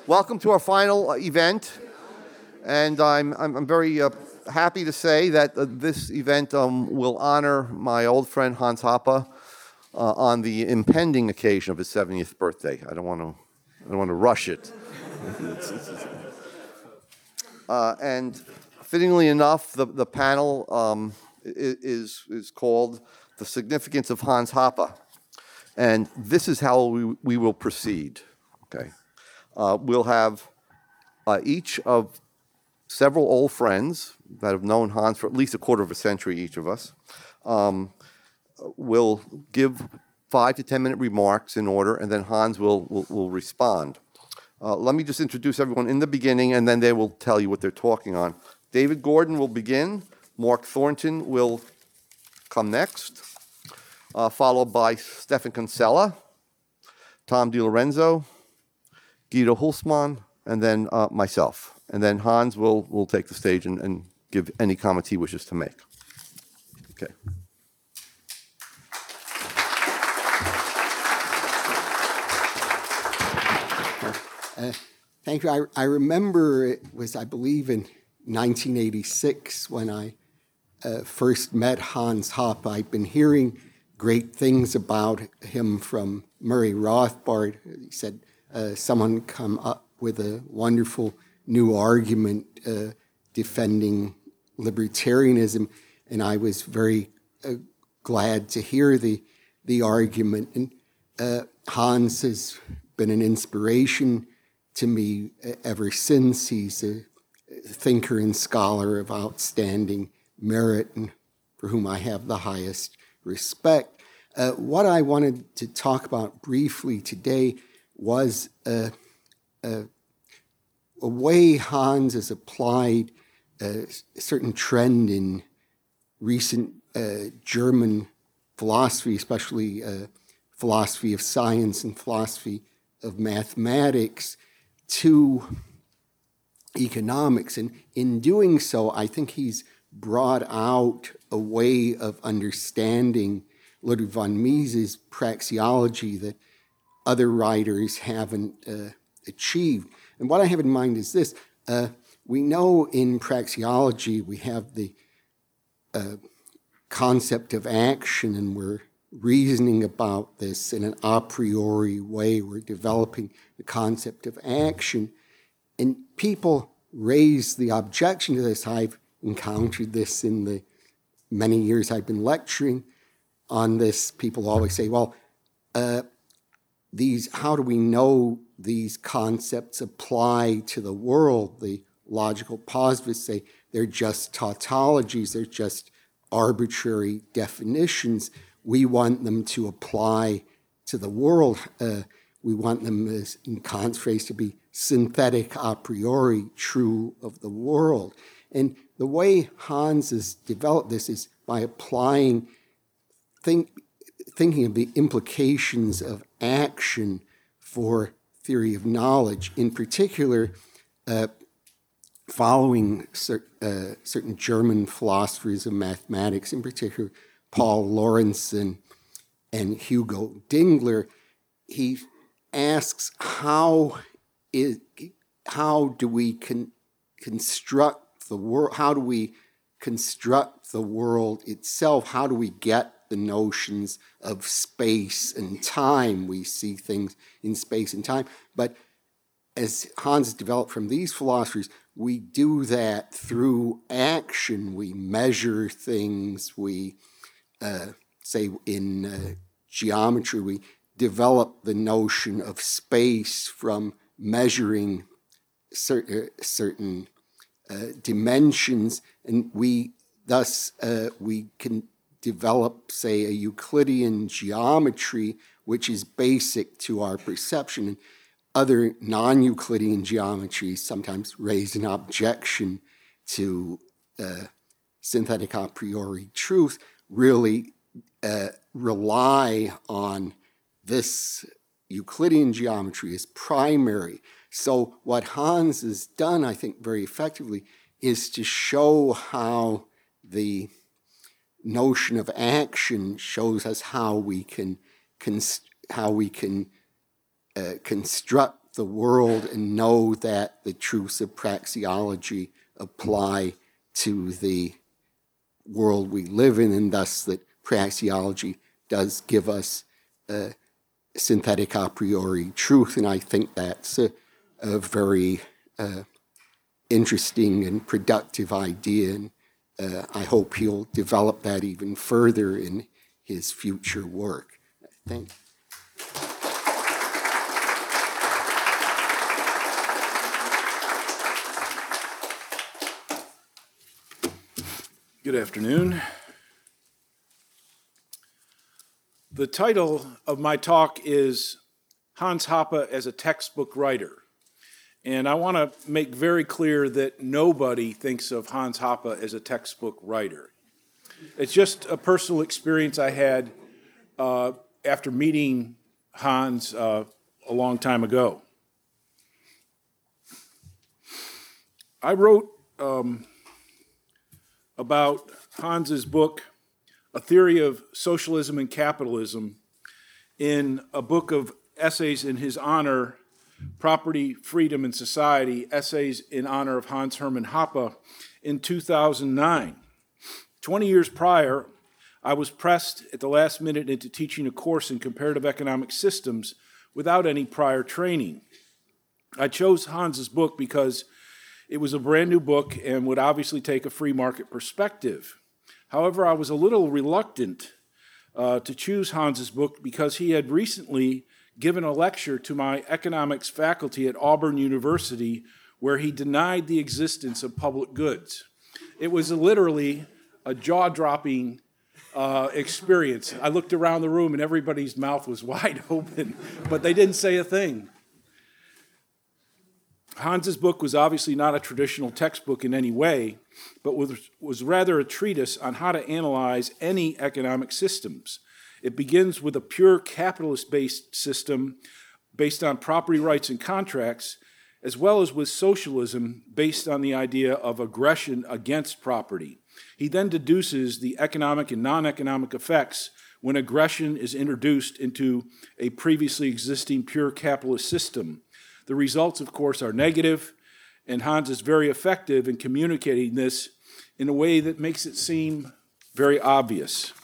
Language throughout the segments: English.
Welcome to our final event, and I'm very happy to say that this event will honor my old friend Hans Hoppe on the impending occasion of his 70th birthday. I don't want to rush it. And fittingly enough, the panel is called "The Significance of Hans Hoppe," and this is how we will proceed. Okay. We'll have each of several old friends that have known Hans for at least a quarter of a century, each of us, will give 5 to 10 minute remarks in order, and then Hans will respond. Let me just introduce everyone in the beginning, and then they will tell you what they're talking on. David Gordon will begin. Mark Thornton will come next, followed by Stefan Kinsella, Tom DiLorenzo, Guido Hulsmann, and then myself. And then Hans will take the stage and give any comments he wishes to make. Okay. Thank you. I remember it was, I believe, in 1986 when I first met Hans Hoppe. I'd been hearing great things about him from Murray Rothbard. He said, someone come up with a wonderful new argument defending libertarianism, and I was very glad to hear the argument. And Hans has been an inspiration to me ever since. He's a thinker and scholar of outstanding merit, and for whom I have the highest respect. What I wanted to talk about briefly today was a way Hans has applied a certain trend in recent German philosophy, especially philosophy of science and philosophy of mathematics, to economics. And in doing so, I think he's brought out a way of understanding Ludwig von Mises' praxeology that other writers haven't achieved. And what I have in mind is this. We know in praxeology we have the concept of action, and we're reasoning about this in an a priori way. We're developing the concept of action. And people raise the objection to this. I've encountered this in the many years I've been lecturing on this. People always say, well, how do we know these concepts apply to the world? The logical positivists say they're just tautologies, they're just arbitrary definitions. We want them to apply to the world. We want them, as in Kant's phrase, to be synthetic a priori, true of the world. And the way Hans has developed this is by applying thinking of the implications of action for theory of knowledge, in particular, following certain German philosophers of mathematics, in particular Paul Lorentzen and Hugo Dingler. He asks, how do we construct the world? How do we construct the world itself? How do we get the notions of space and time? We see things in space and time. But as Hans developed from these philosophers, we do that through action. We measure things. We, say in geometry, we develop the notion of space from measuring certain dimensions, and we can develop, say, a Euclidean geometry, which is basic to our perception. And other non-Euclidean geometries sometimes raise an objection to synthetic a priori truth, really rely on this Euclidean geometry as primary. So what Hans has done, I think, very effectively, is to show how the notion of action shows us how we can construct the world and know that the truths of praxeology apply to the world we live in, and thus that praxeology does give us synthetic a priori truth. And I think that's a very interesting and productive idea, and I hope he'll develop that even further in his future work. Thank you. Good afternoon. The title of my talk is Hans Hoppe as a Textbook Writer. And I want to make very clear that nobody thinks of Hans Hoppe as a textbook writer. It's just a personal experience I had after meeting Hans a long time ago. I wrote about Hans's book, A Theory of Socialism and Capitalism, in a book of essays in his honor, Property, Freedom, and Society, Essays in Honor of Hans Hermann Hoppe, in 2009. 20 years prior, I was pressed at the last minute into teaching a course in comparative economic systems without any prior training. I chose Hans's book because it was a brand new book and would obviously take a free market perspective. However, I was a little reluctant to choose Hans's book because he had recently given a lecture to my economics faculty at Auburn University where he denied the existence of public goods. It was literally a jaw-dropping experience. I looked around the room and everybody's mouth was wide open, but they didn't say a thing. Hans's book was obviously not a traditional textbook in any way, but was rather a treatise on how to analyze any economic systems. It begins with a pure capitalist-based system based on property rights and contracts, as well as with socialism based on the idea of aggression against property. He then deduces the economic and non-economic effects when aggression is introduced into a previously existing pure capitalist system. The results, of course, are negative, and Hans is very effective in communicating this in a way that makes it seem very obvious.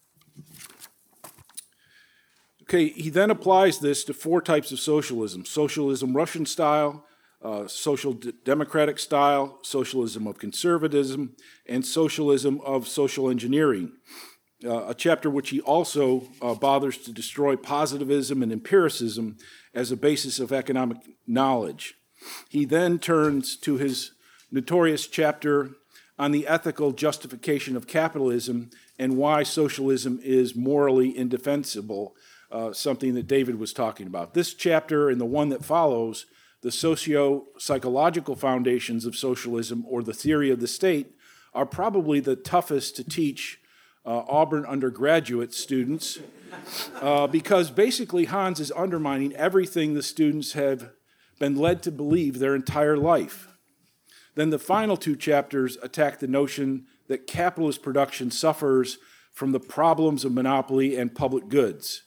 Okay, he then applies this to four types of socialism: socialism Russian style, social democratic style, socialism of conservatism, and socialism of social engineering, a chapter which he also bothers to destroy positivism and empiricism as a basis of economic knowledge. He then turns to his notorious chapter on the ethical justification of capitalism and why socialism is morally indefensible, something that David was talking about. This chapter and the one that follows, the socio-psychological foundations of socialism or the theory of the state, are probably the toughest to teach Auburn undergraduate students because basically Hans is undermining everything the students have been led to believe their entire life. Then the final two chapters attack the notion that capitalist production suffers from the problems of monopoly and public goods.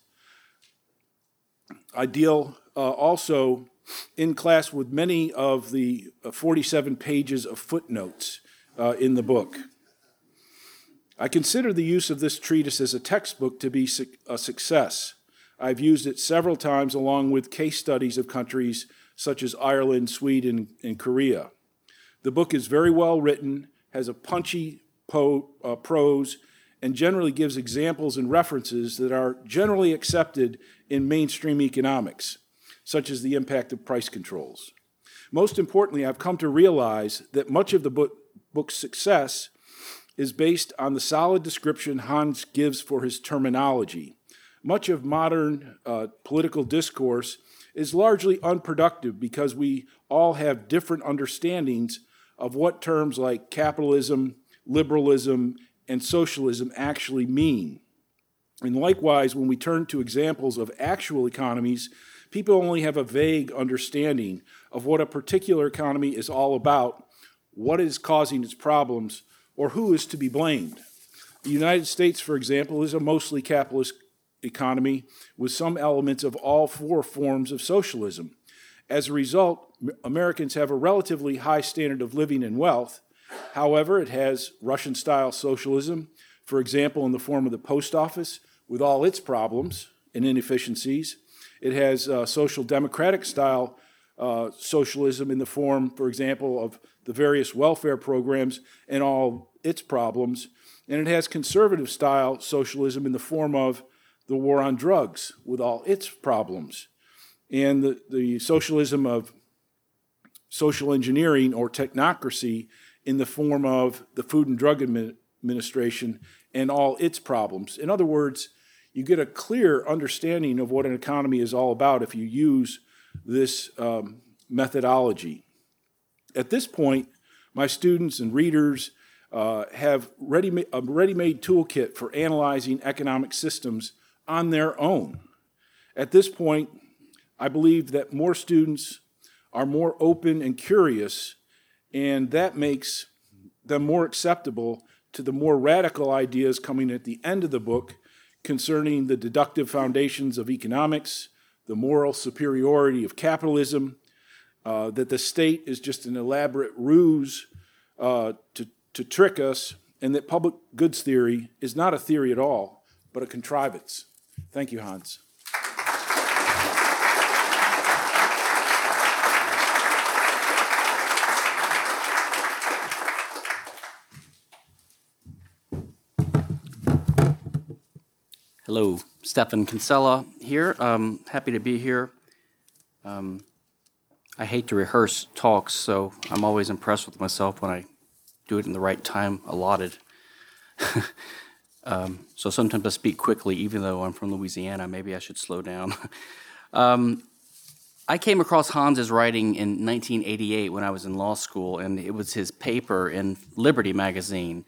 I deal also in class with many of the 47 pages of footnotes in the book. I consider the use of this treatise as a textbook to be a success. I've used it several times along with case studies of countries such as Ireland, Sweden, and Korea. The book is very well written, has a punchy prose, and generally gives examples and references that are generally accepted in mainstream economics, such as the impact of price controls. Most importantly, I've come to realize that much of the book's success is based on the solid description Hans gives for his terminology. Much of modern political discourse is largely unproductive because we all have different understandings of what terms like capitalism, liberalism, and socialism actually mean. And likewise, when we turn to examples of actual economies, people only have a vague understanding of what a particular economy is all about, what is causing its problems, or who is to be blamed. The United States, for example, is a mostly capitalist economy with some elements of all four forms of socialism. As a result, Americans have a relatively high standard of living and wealth. However, it has Russian-style socialism, for example, in the form of the post office, with all its problems and inefficiencies. It has social democratic-style socialism in the form, for example, of the various welfare programs and all its problems. And it has conservative-style socialism in the form of the war on drugs, with all its problems. And the socialism of social engineering or technocracy in the form of the Food and Drug Administration and all its problems. In other words, you get a clear understanding of what an economy is all about if you use this methodology. At this point, my students and readers have a ready-made toolkit for analyzing economic systems on their own. At this point, I believe that more students are more open and curious, and that makes them more acceptable to the more radical ideas coming at the end of the book concerning the deductive foundations of economics, the moral superiority of capitalism, that the state is just an elaborate ruse to trick us, and that public goods theory is not a theory at all, but a contrivance. Thank you, Hans. Hello, Stefan Kinsella here. Happy to be here. I hate to rehearse talks, so I'm always impressed with myself when I do it in the right time allotted. So sometimes I speak quickly, even though I'm from Louisiana. Maybe I should slow down. I came across Hans's writing in 1988 when I was in law school, and it was his paper in Liberty magazine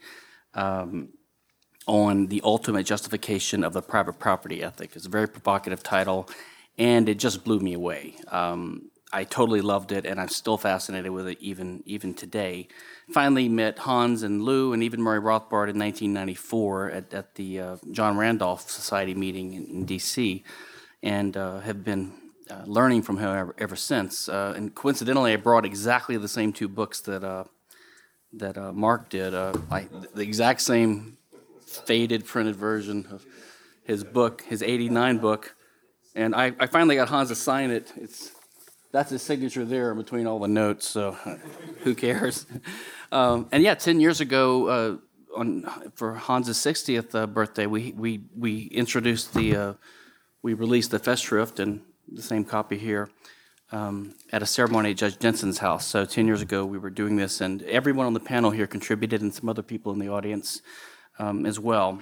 on the ultimate justification of the private property ethic. It's a very provocative title, and it just blew me away. I totally loved it, and I'm still fascinated with it even today. Finally met Hans and Lou and even Murray Rothbard in 1994 at the John Randolph Society meeting in D.C., and have been learning from him ever since. And coincidentally, I brought exactly the same two books that Mark did, the exact same faded printed version of his book, his 89 book, and I finally got Hans to sign it. That's his signature there in between all the notes, so who cares? And yeah, 10 years ago, for Hans's 60th birthday, we introduced we released the Festschrift, and the same copy here, at a ceremony at Judge Jensen's house. So 10 years ago, we were doing this, and everyone on the panel here contributed, and some other people in the audience as well.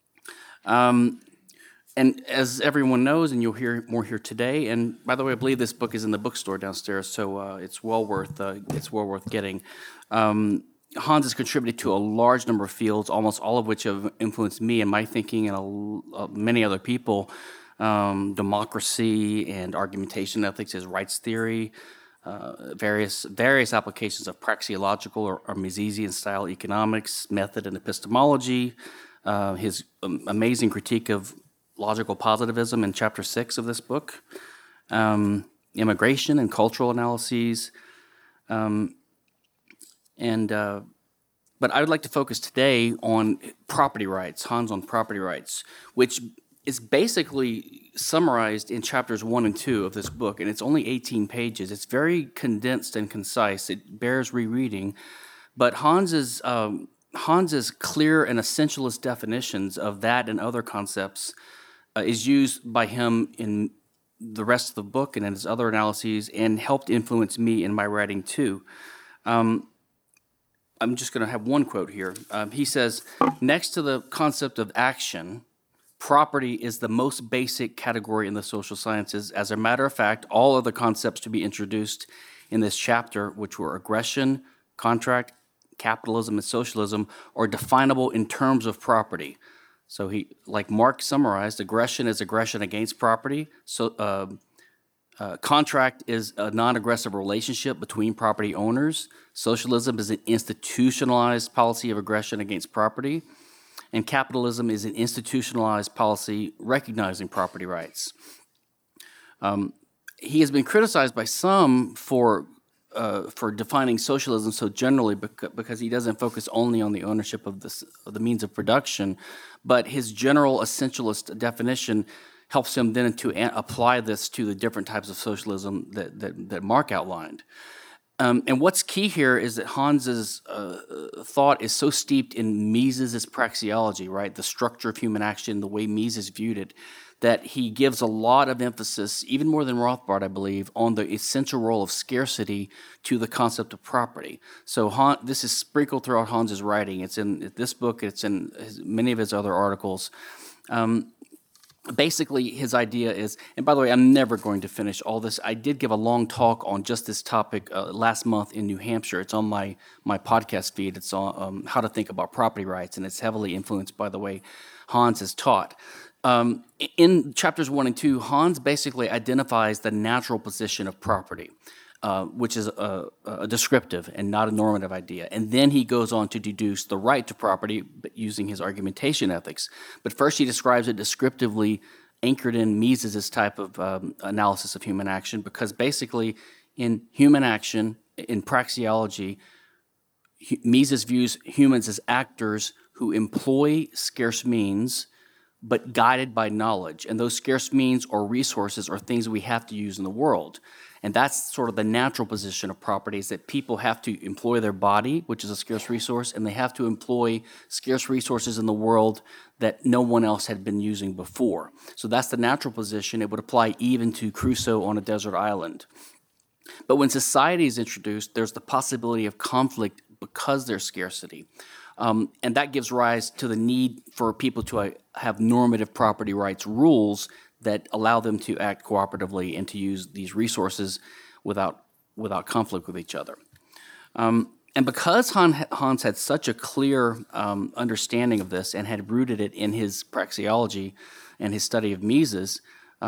And as everyone knows, and you'll hear more here today, and by the way, I believe this book is in the bookstore downstairs, so it's well worth getting. Hans has contributed to a large number of fields, almost all of which have influenced me and my thinking and many other people. Democracy and argumentation ethics, his rights theory, various applications of praxeological or Misesian-style economics, method and epistemology, his amazing critique of logical positivism in Chapter 6 of this book, immigration and cultural analyses, but I would like to focus today on property rights, Hans on property rights, which is basically summarized in chapters 1 and 2 of this book, and it's only 18 pages. It's very condensed and concise. It bears rereading, but Hans's clear and essentialist definitions of that and other concepts is used by him in the rest of the book and in his other analyses, and helped influence me in my writing too. I'm just going to have one quote here. He says, next to the concept of action, property is the most basic category in the social sciences. As a matter of fact, all other concepts to be introduced in this chapter, which were aggression, contract, capitalism, and socialism, are definable in terms of property. So he, like Mark summarized, aggression is aggression against property. So contract is a non-aggressive relationship between property owners. Socialism is an institutionalized policy of aggression against property. And capitalism is an institutionalized policy recognizing property rights. he has been criticized by some for defining socialism so generally because he doesn't focus only on the ownership of the means of production, but his general essentialist definition helps him then to apply this to the different types of socialism that Mark outlined. And what's key here is that Hans's thought is so steeped in Mises's praxeology, right, the structure of human action, the way Mises viewed it, that he gives a lot of emphasis, even more than Rothbard, I believe, on the essential role of scarcity to the concept of property. So this is sprinkled throughout Hans's writing. It's in this book. It's in many of his other articles. Basically, his idea is, and by the way, I'm never going to finish all this. I did give a long talk on just this topic last month in New Hampshire. It's on my podcast feed. It's on how to think about property rights, and it's heavily influenced by the way Hans is taught. In chapters 1 and 2, Hans basically identifies the natural position of property, which is a descriptive and not a normative idea. And then he goes on to deduce the right to property using his argumentation ethics. But first he describes it descriptively, anchored in Mises's type of analysis of human action, because basically in human action, in praxeology, Mises views humans as actors who employ scarce means but guided by knowledge. And those scarce means or resources are things we have to use in the world. And that's sort of the natural position of property, is that people have to employ their body, which is a scarce resource, and they have to employ scarce resources in the world that no one else had been using before. So that's the natural position. It would apply even to Crusoe on a desert island. But when society is introduced, there's the possibility of conflict because there's scarcity. And that gives rise to the need for people to have normative property rights rules that allow them to act cooperatively and to use these resources without conflict with each other. And because Hans had such a clear understanding of this and had rooted it in his praxeology and his study of Mises,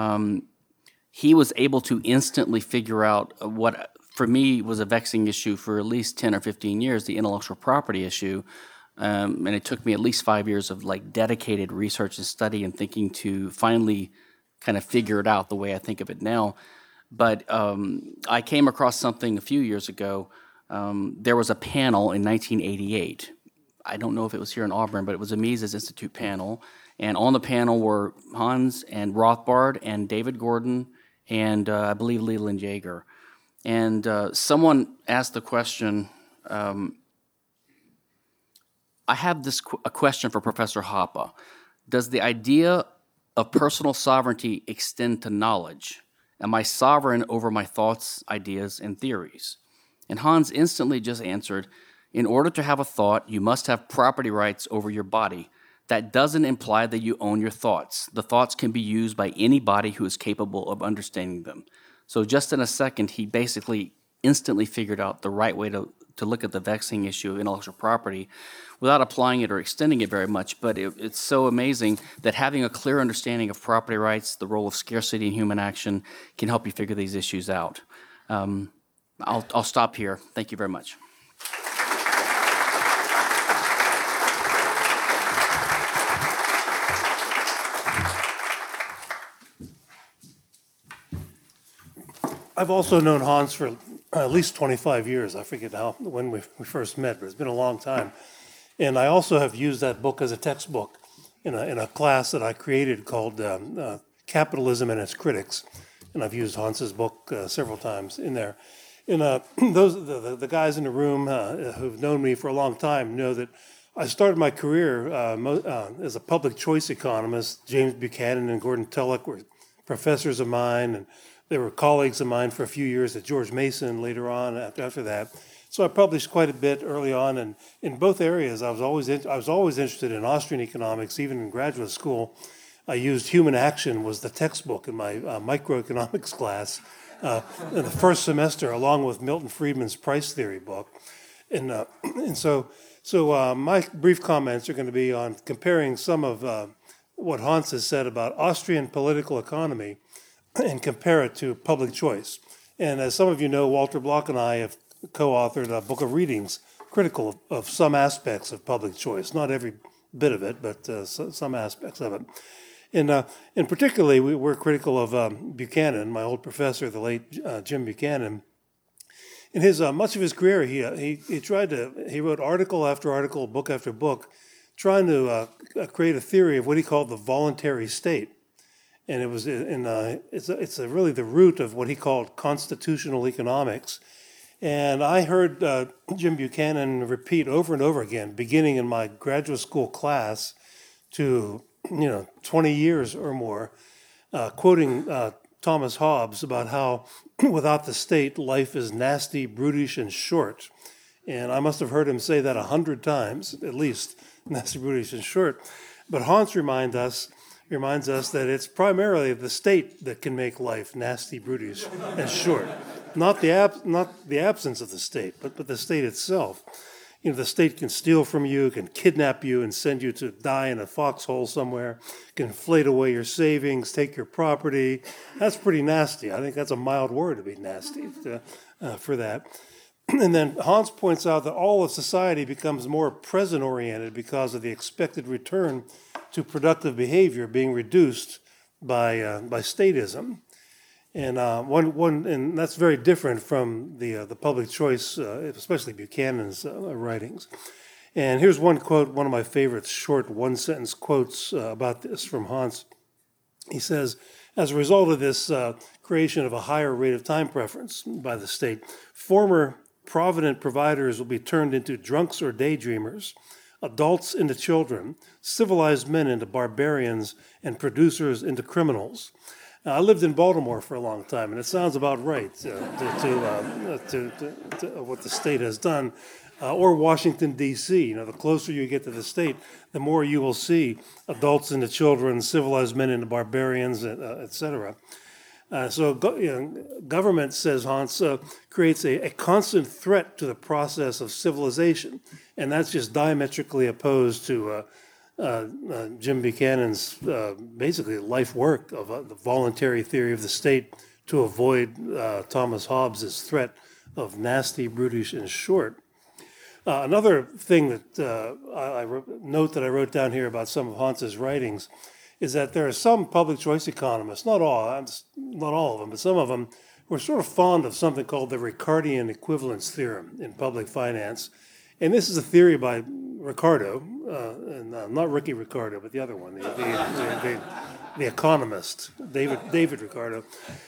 he was able to instantly figure out what, for me, was a vexing issue for at least 10 or 15 years, the intellectual property issue. And it took me at least 5 years of dedicated research and study and thinking to finally kind of figure it out the way I think of it now. But I came across something a few years ago. There was a panel in 1988. I don't know if it was here in Auburn, but it was a Mises Institute panel. And on the panel were Hans and Rothbard and David Gordon and I believe Leland Yeager. And someone asked the question, I have a question for Professor Hoppe. Does the idea of personal sovereignty extend to knowledge? Am I sovereign over my thoughts, ideas, and theories? And Hans instantly just answered, in order to have a thought, you must have property rights over your body. That doesn't imply that you own your thoughts. The thoughts can be used by anybody who is capable of understanding them. So just in a second, he basically instantly figured out the right way to look at the vexing issue of intellectual property without applying it or extending it very much. But it's so amazing that having a clear understanding of property rights, the role of scarcity in human action, can help you figure these issues out. I'll stop here. Thank you very much. I've also known Hans for at least 25 years. I forget when we first met, but it's been a long time. And I also have used that book as a textbook in a class that I created called Capitalism and Its Critics. And I've used Hans's book several times in there. And the guys in the room who've known me for a long time know that I started my career as a public choice economist. James Buchanan and Gordon Tullock were professors of mine, and they were colleagues of mine for a few years at George Mason later on after that. So I published quite a bit early on, and in both areas I was always interested in Austrian economics. Even in graduate school, I used Human Action was the textbook in my microeconomics class in the first semester, along with Milton Friedman's price theory book. And so my brief comments are going to be on comparing some of what Hans has said about Austrian political economy and compare it to public choice. And as some of you know, Walter Block and I have co-authored a book of readings critical of some aspects of public choice, not every bit of it, but some aspects of it. And particularly, we're critical of Buchanan, my old professor, the late Jim Buchanan. In his much of his career, he wrote article after article, book after book, trying to create a theory of what he called the voluntary state. And it was it's really the root of what he called constitutional economics. And I heard Jim Buchanan repeat over and over again, beginning in my graduate school class to 20 years or more, quoting Thomas Hobbes about how without the state, life is nasty, brutish, and short. And I must have heard him say that 100 times, at least, nasty, brutish, and short. But Hans reminds us that it's primarily the state that can make life nasty, brutish, and short. Not the absence of the state, but the state itself. The state can steal from you, can kidnap you and send you to die in a foxhole somewhere, can inflate away your savings, take your property. That's pretty nasty. I think that's a mild word to be nasty for that. And then Hans points out that all of society becomes more present-oriented because of the expected return to productive behavior being reduced by statism. And and that's very different from the public choice, especially Buchanan's writings. And here's one quote, one of my favorite short one-sentence quotes about this from Hans. He says, as a result of this creation of a higher rate of time preference by the state, former provident providers will be turned into drunks or daydreamers, adults into children, civilized men into barbarians, and producers into criminals. I lived in Baltimore for a long time, and it sounds about right to what the state has done, or Washington, D.C. The closer you get to the state, the more you will see adults into children, civilized men into barbarians, etc. So government, says Hans, creates a constant threat to the process of civilization, and that's just diametrically opposed to Jim Buchanan's basically life work of the voluntary theory of the state to avoid Thomas Hobbes' threat of nasty, brutish, and short. Another thing that note that I wrote down here about some of Hans's writings is that there are some public choice economists, not all of them, but some of them, who are sort of fond of something called the Ricardian equivalence theorem in public finance. And this is a theory by Ricardo, and not Ricky Ricardo, but the other one, the economist, David Ricardo.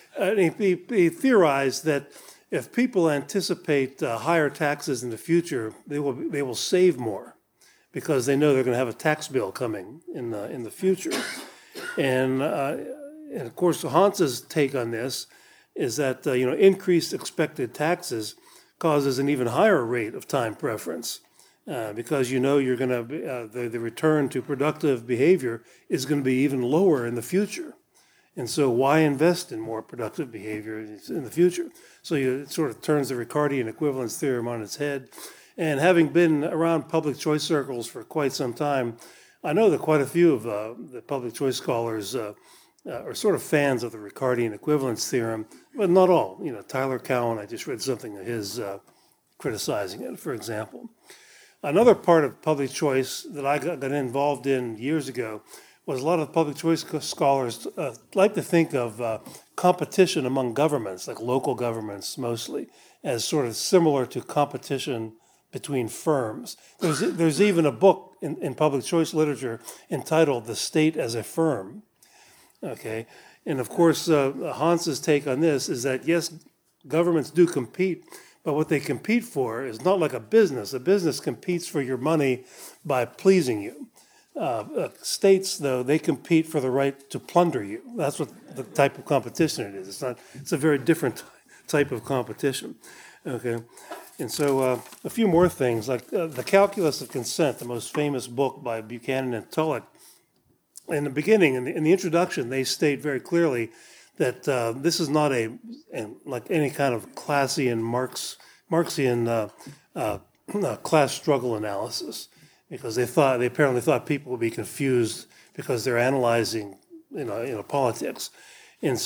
He theorized that if people anticipate higher taxes in the future, they will save more because they know they're going to have a tax bill coming in the future. And of course, Hans's take on this is that increased expected taxes causes an even higher rate of time preference because you're going to the return to productive behavior is going to be even lower in the future. And so why invest in more productive behavior in the future? So it sort of turns the Ricardian equivalence theorem on its head. And having been around public choice circles for quite some time, I know that quite a few of the public choice scholars are sort of fans of the Ricardian equivalence theorem, but not all. Tyler Cowen, I just read something of his criticizing it, for example. Another part of public choice that I got involved in years ago was a lot of public choice scholars like to think of competition among governments, like local governments mostly, as sort of similar to competition between firms. There's even a book in public choice literature entitled "The State as a Firm." Okay, and of course Hans's take on this is that yes, governments do compete, but what they compete for is not like a business. A business competes for your money by pleasing you. States, though, they compete for the right to plunder you. That's what the type of competition it is. It's a very different type of competition. Okay, and so a few more things, like The Calculus of Consent, the most famous book by Buchanan and Tulloch. In the beginning, in the introduction, they state very clearly that this is not like any kind of Classian Marxian class struggle analysis, because they apparently thought people would be confused because they're analyzing politics, and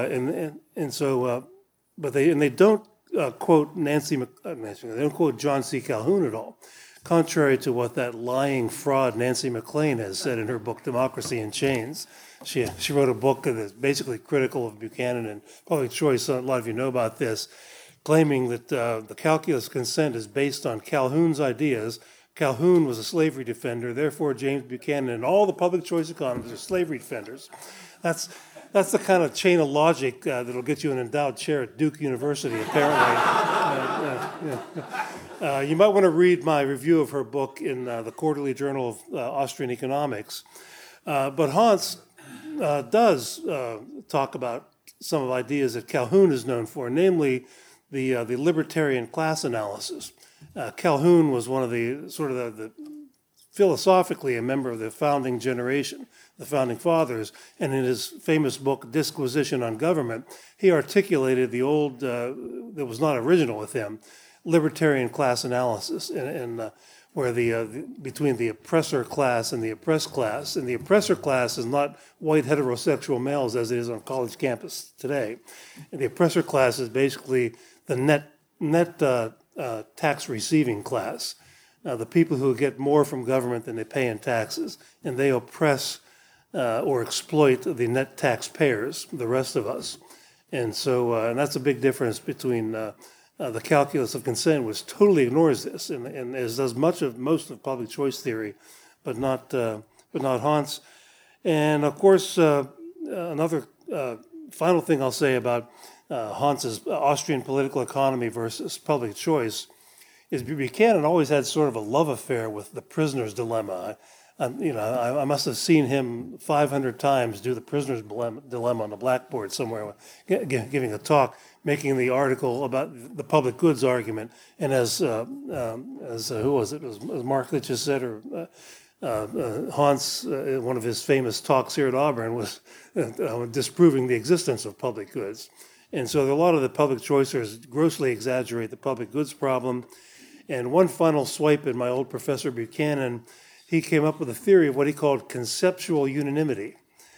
so but they don't quote they don't quote John C. Calhoun at all, contrary to what that lying fraud Nancy MacLean has said in her book Democracy in Chains. She wrote a book that's basically critical of Buchanan and public choice. A lot of you know about this, claiming that the calculus of consent is based on Calhoun's ideas. Calhoun was a slavery defender, therefore James Buchanan and all the public choice economists are slavery defenders. That's the kind of chain of logic that'll get you an endowed chair at Duke University, apparently. You might want to read my review of her book in the Quarterly Journal of Austrian Economics. But Hans does talk about some of the ideas that Calhoun is known for, namely the libertarian class analysis. Calhoun was one of the philosophically a member of the founding generation, the founding fathers, and in his famous book, Disquisition on Government, he articulated the old, that was not original with him, libertarian class analysis, and where between the oppressor class and the oppressed class, and the oppressor class is not white heterosexual males as it is on college campus today. And the oppressor class is basically the net tax receiving class, the people who get more from government than they pay in taxes, and they oppress or exploit the net taxpayers, the rest of us. And so, and that's a big difference between the calculus of consent, which totally ignores this, and as does most of public choice theory, but not Hans. And of course, another final thing I'll say about Hans's Austrian political economy versus public choice is Buchanan always had sort of a love affair with the prisoner's dilemma. I must have seen him 500 times do the prisoner's dilemma on a blackboard somewhere, giving a talk, making the article about the public goods argument. And as who was it? It was Mark that just said, or Hans, one of his famous talks here at Auburn was disproving the existence of public goods. And so a lot of the public choicers grossly exaggerate the public goods problem. And one final swipe at my old Professor Buchanan, he came up with a theory of what he called conceptual unanimity.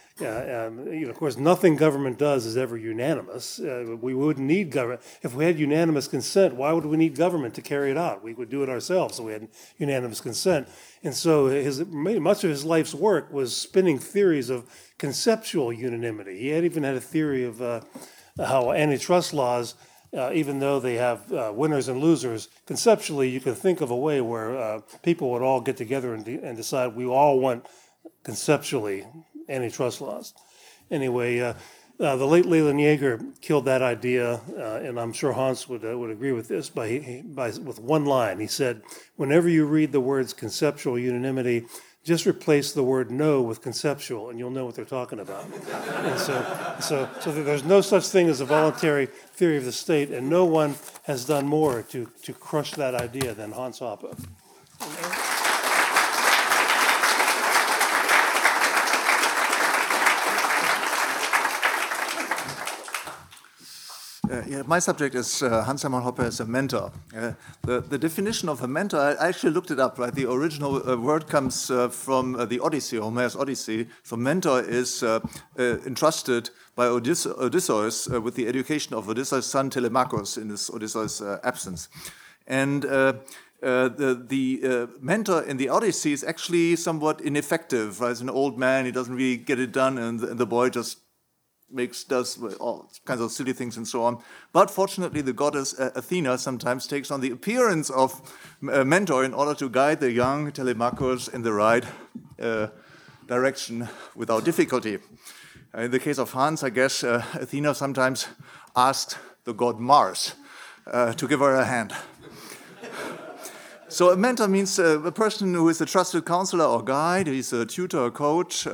Of course, nothing government does is ever unanimous. We wouldn't need government. If we had unanimous consent, why would we need government to carry it out? We would do it ourselves, so we had unanimous consent. And so much of his life's work was spinning theories of conceptual unanimity. He had even had a theory of how antitrust laws, even though they have winners and losers, conceptually you can think of a way where people would all get together and decide we all want conceptually antitrust laws. Anyway, the late Leland Yeager killed that idea, and I'm sure Hans would agree with this with one line. He said, whenever you read the words conceptual unanimity, just replace the word no with conceptual, and you'll know what they're talking about. And so there's no such thing as a voluntary theory of the state, and no one has done more to crush that idea than Hans Hoppe. My subject is Hans Hermann Hoppe as a mentor. The definition of a mentor, I actually looked it up, right? The original word comes from the Odyssey, Homer's Odyssey. So mentor is entrusted by Odysseus with the education of Odysseus' son Telemachus in his Odysseus' absence. And the mentor in the Odyssey is actually somewhat ineffective, right? He's an old man, he doesn't really get it done, and the boy just does all kinds of silly things and so on. But fortunately, the goddess Athena sometimes takes on the appearance of a mentor in order to guide the young Telemachus in the right direction without difficulty. In the case of Hans, I guess Athena sometimes asked the god Mars to give her a hand. So a mentor means a person who is a trusted counselor or guide. He's a tutor or coach.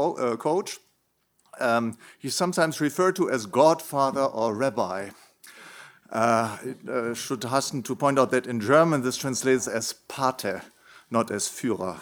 He's sometimes referred to as godfather or rabbi. It should hasten to point out that in German this translates as Pate, not as Führer.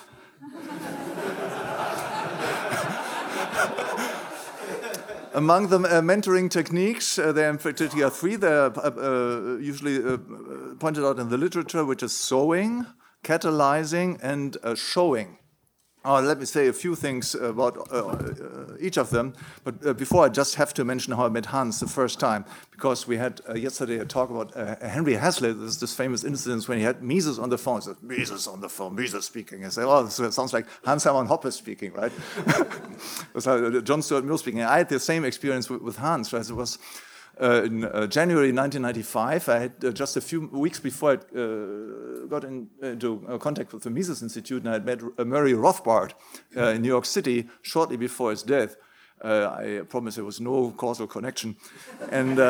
Among the mentoring techniques, there are in particular three. They're usually pointed out in the literature, which is sowing, catalyzing, and showing. Let me say a few things about each of them. But before, I just have to mention how I met Hans the first time, because we had yesterday a talk about Henry Hazlitt. There's this famous incident when he had Mises on the phone. He said, Mises on the phone, Mises speaking. I say, oh, this sounds like Hans Hermann Hoppe speaking, right? It was John Stuart Mill speaking. I had the same experience with Hans. Right? It was in January 1995, I had just a few weeks before I got into contact with the Mises Institute, and I had met Murray Rothbard in New York City shortly before his death. I promise there was no causal connection. And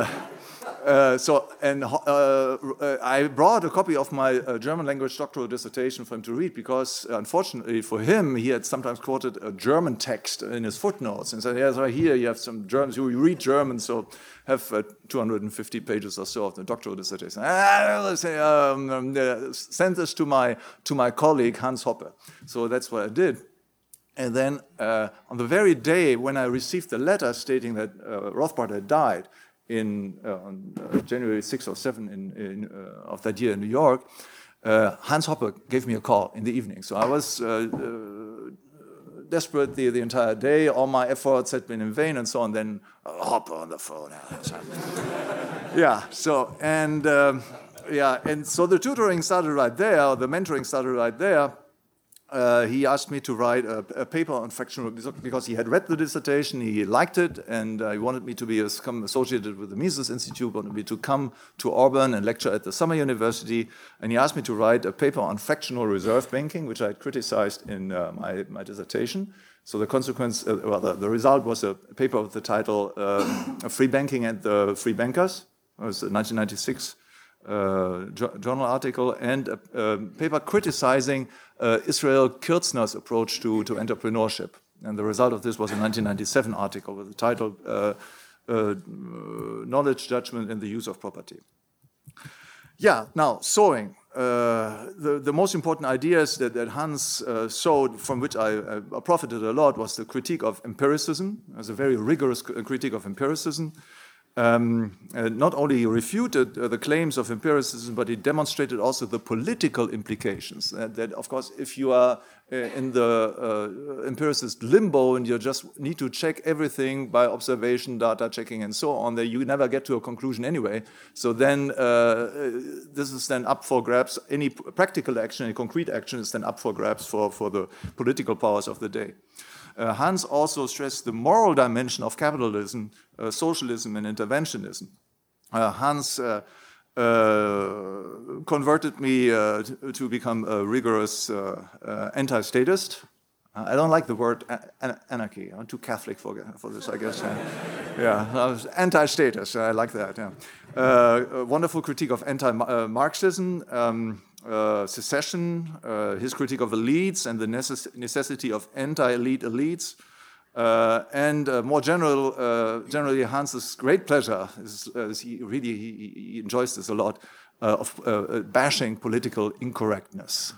I brought a copy of my German language doctoral dissertation for him to read, because unfortunately for him, he had sometimes quoted a German text in his footnotes and said, yes, right here you have some Germans who read German, so have 250 pages or so of the doctoral dissertation. Send this to my colleague Hans Hoppe. So that's what I did. And then on the very day when I received the letter stating that Rothbard had died on January 6 or 7 of that year in New York, Hans Hoppe gave me a call in the evening. So I was desperate the entire day. All my efforts had been in vain and so on. Then Hoppe on the phone. And so the tutoring started right there. The mentoring started right there. He asked me to write a paper on fractional, because he had read the dissertation, he liked it, and he wanted me to become associated with the Mises Institute, wanted me to come to Auburn and lecture at the Summer University, and he asked me to write a paper on fractional reserve banking, which I had criticized in my dissertation. So the consequence, the result was a paper with the title Free Banking and the Free Bankers. It was a 1996 journal article, and a paper criticizing Israel Kirzner's approach to entrepreneurship. And the result of this was a 1997 article with the title Knowledge, Judgment, and the Use of Property. Yeah, now, sowing. The most important ideas that Hans sowed, from which I profited a lot, was the critique of empiricism. It was a very rigorous critique of empiricism. Not only refuted the claims of empiricism, but he demonstrated also the political implications. That, of course, if you are in the empiricist limbo and you just need to check everything by observation, data checking, and so on, that you never get to a conclusion anyway. So then this is then up for grabs. Any practical action, any concrete action is then up for grabs for the political powers of the day. Hans also stressed the moral dimension of capitalism, socialism, and interventionism. Hans converted me to become a rigorous anti-statist. I don't like the word anarchy. I'm too Catholic for this, I guess. Yeah, anti-statist. I like that. Yeah. A wonderful critique of anti-Marxism. Secession, his critique of elites and the necessity of anti-elite elites, and more generally Hans's great pleasure is he enjoys this a lot, of bashing political incorrectness.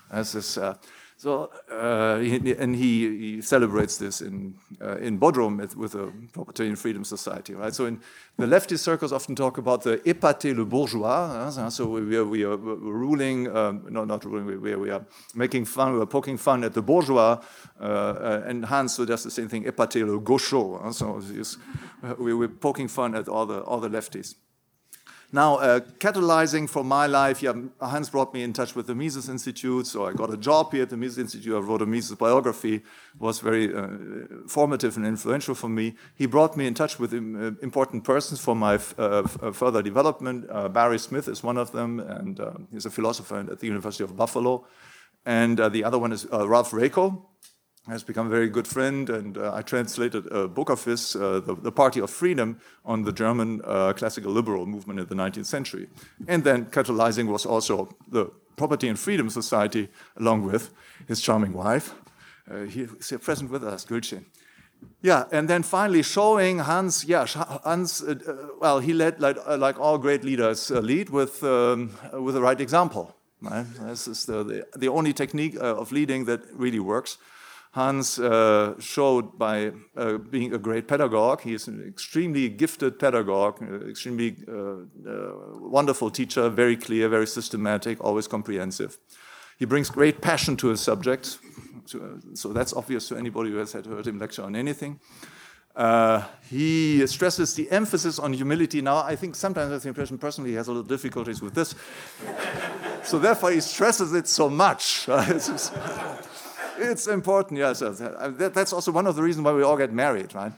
He celebrates this in Bodrum with the Property and Freedom Society, right? So in the leftist circles often talk about the épater le bourgeois. So we are ruling, not ruling. We are making fun. We are poking fun at the bourgeois, and Hans does the same thing, épater le gaucho. So we're poking fun at all the lefties. Now, catalyzing for my life, Hans brought me in touch with the Mises Institute, so I got a job here at the Mises Institute. I wrote a Mises biography. It was very formative and influential for me. He brought me in touch with important persons for my further development. Barry Smith is one of them, and he's a philosopher at the University of Buffalo. And the other one is Ralph Raico. Has become a very good friend, and I translated a book of his, The Party of Freedom, on the German classical liberal movement in the 19th century. And then catalyzing was also the Property and Freedom Society, along with his charming wife. He's present with us, Gülçin. Yeah, and then finally showing Hans, well, he led, like all great leaders, lead with the right example. Right? This is the only technique of leading that really works. Hans showed by being a great pedagogue. He is an extremely gifted pedagogue, extremely wonderful teacher, very clear, very systematic, always comprehensive. He brings great passion to his subjects, so that's obvious to anybody who has heard him lecture on anything. He stresses the emphasis on humility. Now, I think sometimes I have the impression personally he has a little difficulties with this. So therefore he stresses it so much. It's important, yes. That's also one of the reasons why we all get married, right?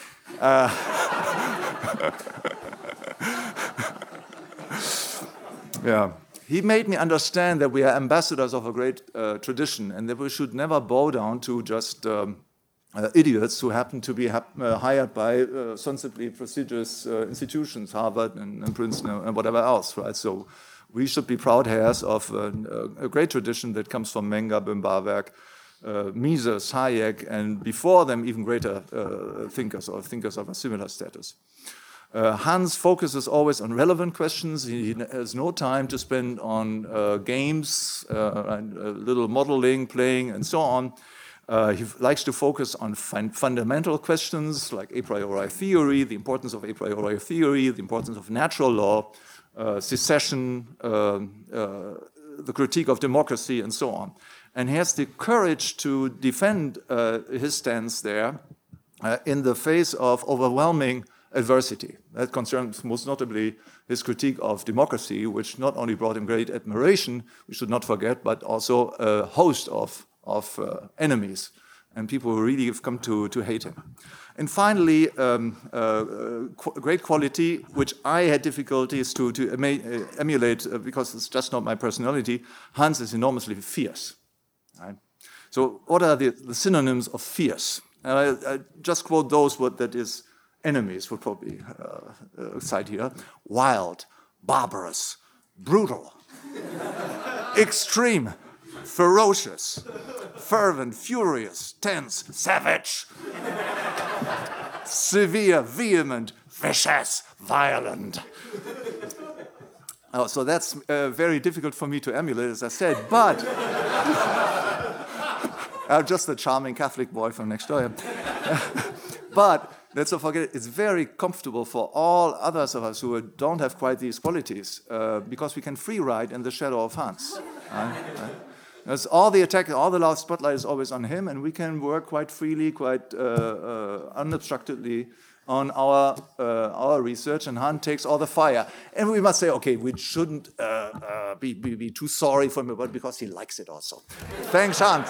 Yeah. He made me understand that we are ambassadors of a great tradition and that we should never bow down to just idiots who happen to be hired by sensibly prestigious institutions, Harvard and Princeton and whatever else, right? So we should be proud heirs of a great tradition that comes from Menger, Böhm-Bawerk, Mises, Hayek, and before them even greater thinkers or thinkers of a similar status. Hans focuses always on relevant questions. He has no time to spend on games, and little modeling, playing, and so on. He likes to focus on fundamental questions like a priori theory, the importance of a priori theory, the importance of natural law, secession, the critique of democracy, and so on. And he has the courage to defend his stance there in the face of overwhelming adversity. That concerns most notably his critique of democracy, which not only brought him great admiration, we should not forget, but also a host of enemies and people who really have come to hate him. And finally, great quality, which I had difficulties to emulate because it's just not my personality. Hans is enormously fierce. Right? So what are the synonyms of fierce? And I just quote those that is enemies would probably cite here. Wild, barbarous, brutal, extreme, ferocious, fervent, furious, tense, savage, severe, vehement, vicious, violent. Oh, so that's very difficult for me to emulate, as I said, but I'm just a charming Catholic boy from next door. But let's not forget, it's very comfortable for all others of us who don't have quite these qualities, because we can free ride in the shadow of Hans. There's all the attack, all the love spotlight is always on him, and we can work quite freely, quite unobstructedly on our research, and Hans takes all the fire. And we must say, okay, we shouldn't be too sorry for him, but because he likes it also. Thanks, Hans.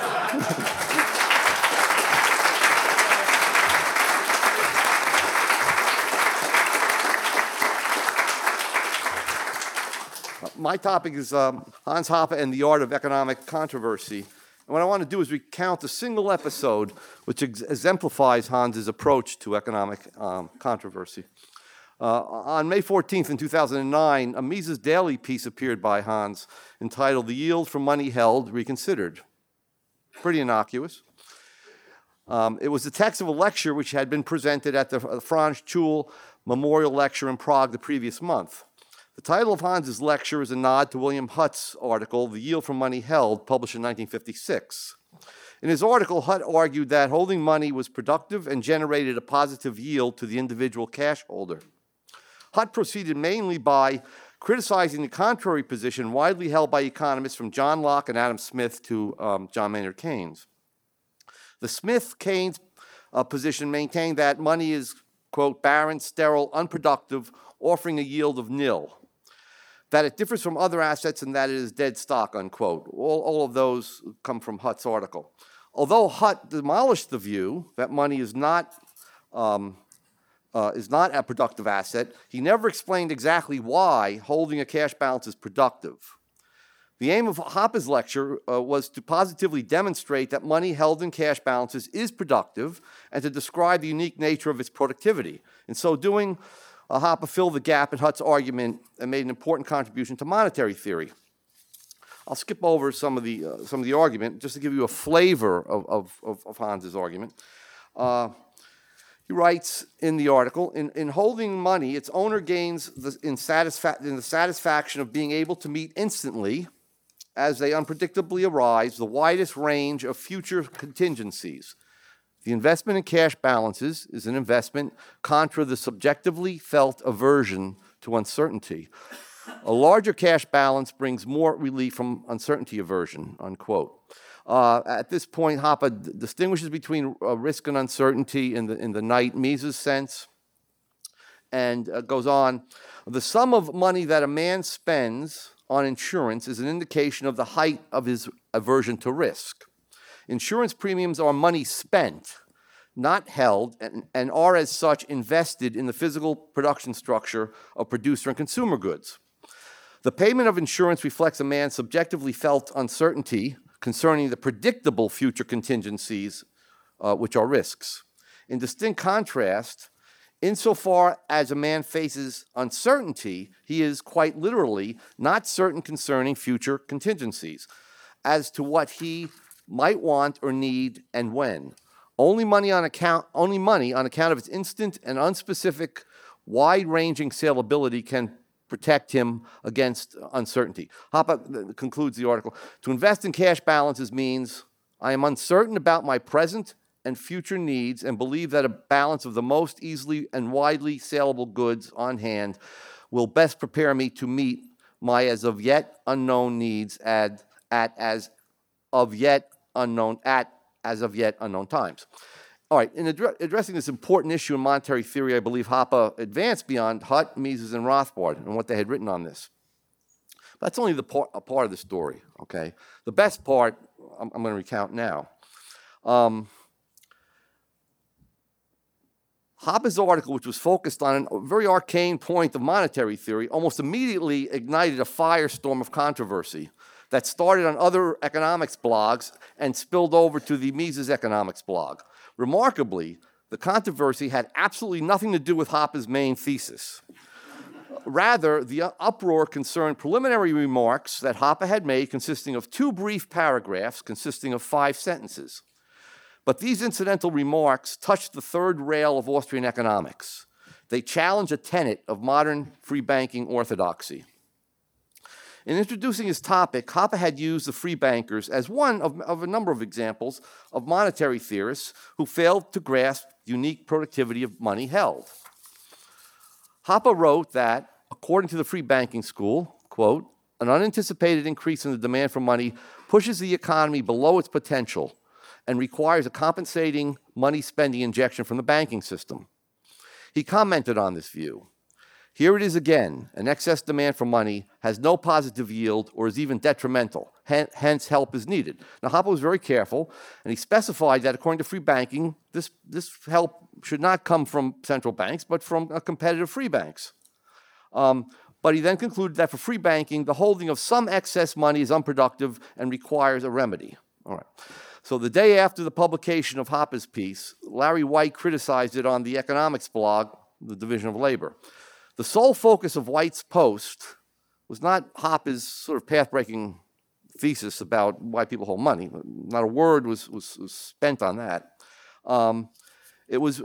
My topic is Hans Hoppe and the Art of Economic Controversy. And what I want to do is recount a single episode which exemplifies Hans's approach to economic controversy. On May 14th in 2009, a Mises Daily piece appeared by Hans entitled The Yield from Money Held Reconsidered. Pretty innocuous. It was the text of a lecture which had been presented at the Franz Schul Memorial Lecture in Prague the previous month. The title of Hans's lecture is a nod to William Hutt's article, The Yield from Money Held, published in 1956. In his article, Hutt argued that holding money was productive and generated a positive yield to the individual cash holder. Hutt proceeded mainly by criticizing the contrary position widely held by economists from John Locke and Adam Smith to John Maynard Keynes. The Smith-Keynes position maintained that money is, quote, barren, sterile, unproductive, offering a yield of nil. That it differs from other assets and that it is dead stock, unquote. All of those come from Hutt's article. Although Hutt demolished the view that money is not a productive asset, he never explained exactly why holding a cash balance is productive. The aim of Hoppe's lecture was to positively demonstrate that money held in cash balances is productive and to describe the unique nature of its productivity. In so doing, Hoppe filled the gap in Hutt's argument and made an important contribution to monetary theory. I'll skip over some of the argument just to give you a flavor of Hans's argument. He writes in the article, in holding money, its owner gains in the satisfaction of being able to meet instantly, as they unpredictably arise, the widest range of future contingencies. The investment in cash balances is an investment contra the subjectively felt aversion to uncertainty. A larger cash balance brings more relief from uncertainty aversion, unquote. At this point, Hoppe distinguishes between risk and uncertainty in the Knight Mises sense, and goes on. The sum of money that a man spends on insurance is an indication of the height of his aversion to risk. Insurance premiums are money spent, not held, and are as such invested in the physical production structure of producer and consumer goods. The payment of insurance reflects a man's subjectively felt uncertainty concerning the predictable future contingencies, which are risks. In distinct contrast, insofar as a man faces uncertainty, he is quite literally not certain concerning future contingencies as to what he might want or need and when. Only money on account of its instant and unspecific, wide-ranging salability can protect him against uncertainty. Hoppe concludes the article. To invest in cash balances means I am uncertain about my present and future needs and believe that a balance of the most easily and widely saleable goods on hand will best prepare me to meet my as of yet unknown needs at as of yet unknown times. All right, in addressing this important issue in monetary theory, I believe Hoppe advanced beyond Hutt, Mises, and Rothbard and what they had written on this. But that's only a part of the story, okay? The best part, I'm going to recount now. Hoppe's article, which was focused on a very arcane point of monetary theory, almost immediately ignited a firestorm of controversy that started on other economics blogs and spilled over to the Mises economics blog. Remarkably, the controversy had absolutely nothing to do with Hoppe's main thesis. Rather, the uproar concerned preliminary remarks that Hoppe had made consisting of 2 brief paragraphs consisting of 5 sentences. But these incidental remarks touched the third rail of Austrian economics. They challenged a tenet of modern free banking orthodoxy. In introducing his topic, Hoppe had used the free bankers as one of a number of examples of monetary theorists who failed to grasp unique productivity of money held. Hoppe wrote that, according to the free banking school, quote, an unanticipated increase in the demand for money pushes the economy below its potential and requires a compensating money spending injection from the banking system. He commented on this view. Here it is again, an excess demand for money has no positive yield or is even detrimental, hence help is needed. Now, Hoppe was very careful, and he specified that according to free banking, this help should not come from central banks, but from competitive free banks. But he then concluded that for free banking, the holding of some excess money is unproductive and requires a remedy. All right. So the day after the publication of Hoppe's piece, Larry White criticized it on the economics blog, the Division of Labor. The sole focus of White's post was not Hoppe's sort of path-breaking thesis about why people hold money. Not a word was spent on that. It was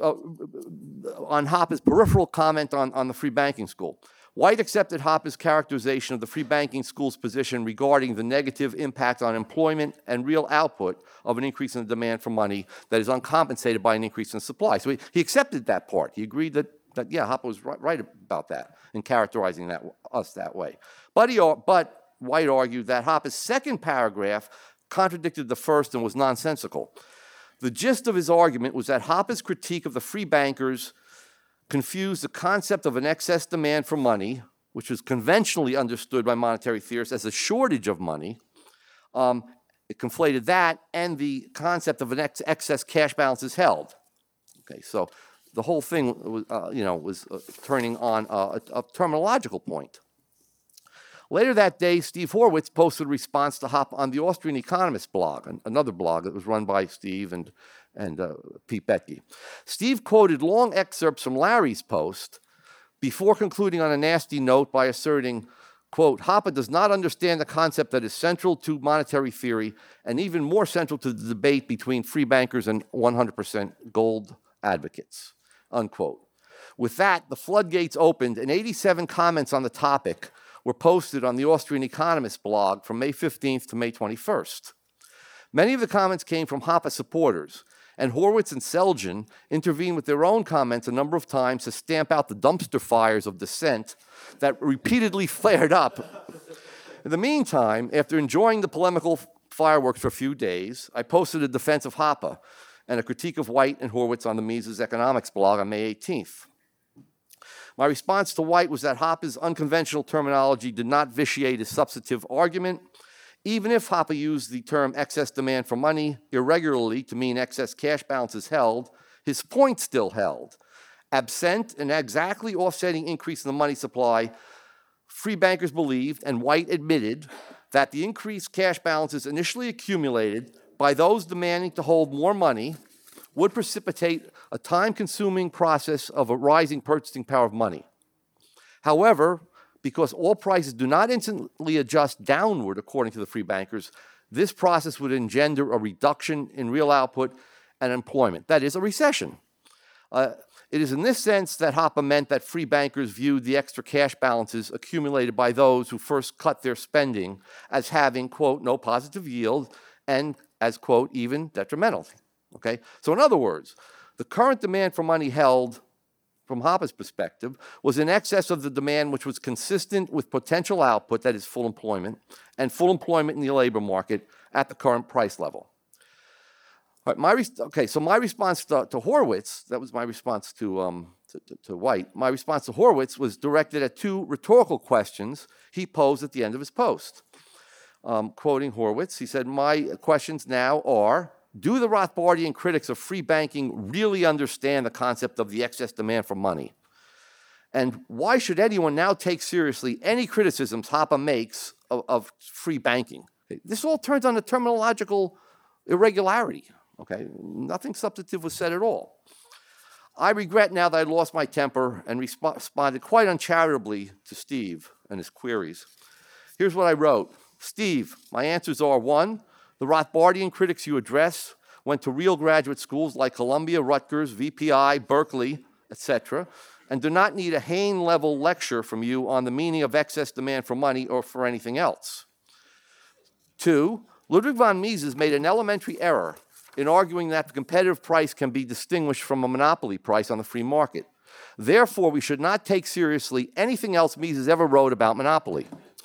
on Hoppe's peripheral comment on the free banking school. White accepted Hoppe's characterization of the free banking school's position regarding the negative impact on employment and real output of an increase in the demand for money that is uncompensated by an increase in supply. So he accepted that part. He agreed that yeah, Hoppe was right about that in characterizing us that way. But White argued that Hoppe's second paragraph contradicted the first and was nonsensical. The gist of his argument was that Hoppe's critique of the free bankers confused the concept of an excess demand for money, which was conventionally understood by monetary theorists as a shortage of money. It conflated that and the concept of an excess cash balances held. Okay, so the whole thing was turning on a terminological point. Later that day, Steve Horwitz posted a response to Hoppe on the Austrian Economist blog, another blog that was run by Steve and Pete Boettke. Steve quoted long excerpts from Larry's post before concluding on a nasty note by asserting, quote, Hoppe does not understand the concept that is central to monetary theory and even more central to the debate between free bankers and 100% gold advocates, unquote. With that, the floodgates opened and 87 comments on the topic were posted on the Austrian Economist blog from May 15th to May 21st. Many of the comments came from Hoppe supporters, and Horwitz and Selgin intervened with their own comments a number of times to stamp out the dumpster fires of dissent that repeatedly flared up. In the meantime, after enjoying the polemical fireworks for a few days, I posted a defense of Hoppe and a critique of White and Horwitz on the Mises Economics blog on May 18th. My response to White was that Hoppe's unconventional terminology did not vitiate his substantive argument. Even if Hoppe used the term excess demand for money irregularly to mean excess cash balances held, his point still held. Absent an exactly offsetting increase in the money supply, free bankers believed, and White admitted, that the increased cash balances initially accumulated by those demanding to hold more money would precipitate a time-consuming process of a rising purchasing power of money. However, because all prices do not instantly adjust downward according to the free bankers, this process would engender a reduction in real output and employment, that is, a recession. It is in this sense that Hoppe meant that free bankers viewed the extra cash balances accumulated by those who first cut their spending as having, quote, no positive yield and as, quote, even detrimental. Okay? So in other words, the current demand for money held, from Hoppe's perspective, was in excess of the demand which was consistent with potential output, that is full employment, and full employment in the labor market at the current price level. All right, so my response to Horwitz, that was my response to White, my response to Horwitz was directed at two rhetorical questions he posed at the end of his post. Quoting Horwitz, he said, my questions now are, do the Rothbardian critics of free banking really understand the concept of the excess demand for money? And why should anyone now take seriously any criticisms Hoppe makes of free banking? Okay, this all turns on a terminological irregularity. Okay, nothing substantive was said at all. I regret now that I lost my temper and responded quite uncharitably to Steve and his queries. Here's what I wrote. Steve, my answers are, 1, the Rothbardian critics you address went to real graduate schools like Columbia, Rutgers, VPI, Berkeley, etc., and do not need a Hayne-level lecture from you on the meaning of excess demand for money or for anything else. 2, Ludwig von Mises made an elementary error in arguing that the competitive price can be distinguished from a monopoly price on the free market. Therefore, we should not take seriously anything else Mises ever wrote about monopoly.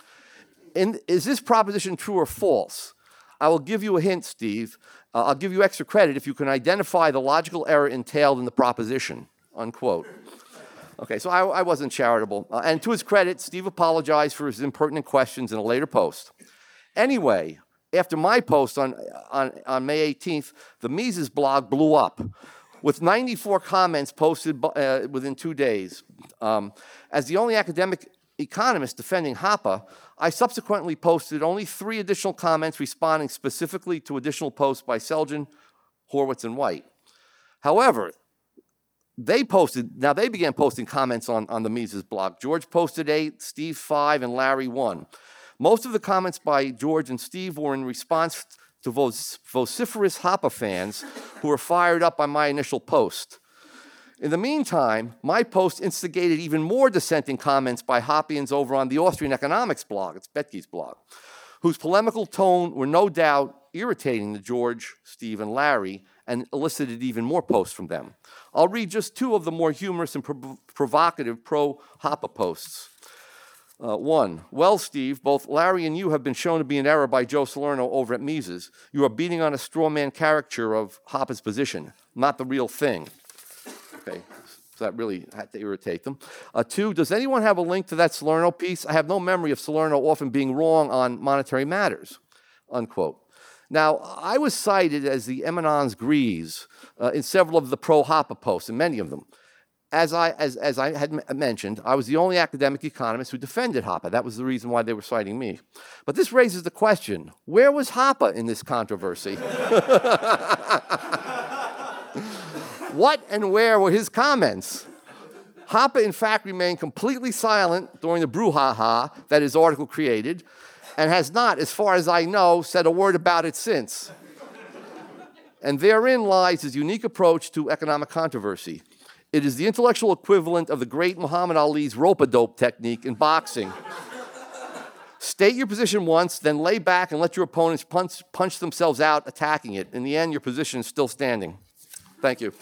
Is this proposition true or false? I will give you a hint, Steve. I'll give you extra credit if you can identify the logical error entailed in the proposition, unquote. Okay, so I wasn't charitable. And to his credit, Steve apologized for his impertinent questions in a later post. Anyway, after my post on May 18th, the Mises blog blew up with 94 comments posted within 2 days. As the only academic economist defending Hoppe, I subsequently posted only 3 additional comments responding specifically to additional posts by Selgin, Horwitz, and White. However, they began posting comments on the Mises blog. George posted 8, Steve 5, and Larry 1. Most of the comments by George and Steve were in response to vociferous Hoppe fans who were fired up by my initial post. In the meantime, my post instigated even more dissenting comments by Hoppians over on the Austrian Economics blog, it's Bethke's blog, whose polemical tone were no doubt irritating to George, Steve, and Larry, and elicited even more posts from them. I'll read just 2 of the more humorous and provocative pro-Hoppe posts. 1, well, Steve, both Larry and you have been shown to be in error by Joe Salerno over at Mises. You are beating on a straw man caricature of Hoppe's position, not the real thing. Okay, so that really had to irritate them. 2, does anyone have a link to that Salerno piece? I have no memory of Salerno often being wrong on monetary matters, unquote. Now, I was cited as the eminence grise in several of the pro-Hoppe posts, and many of them. As I had mentioned, I was the only academic economist who defended Hoppe. That was the reason why they were citing me. But this raises the question, where was Hoppe in this controversy? What and where were his comments? Hoppe, in fact, remained completely silent during the brouhaha that his article created, and has not, as far as I know, said a word about it since. And therein lies his unique approach to economic controversy. It is the intellectual equivalent of the great Muhammad Ali's rope-a-dope technique in boxing. State your position once, then lay back and let your opponents punch themselves out attacking it. In the end, your position is still standing. Thank you.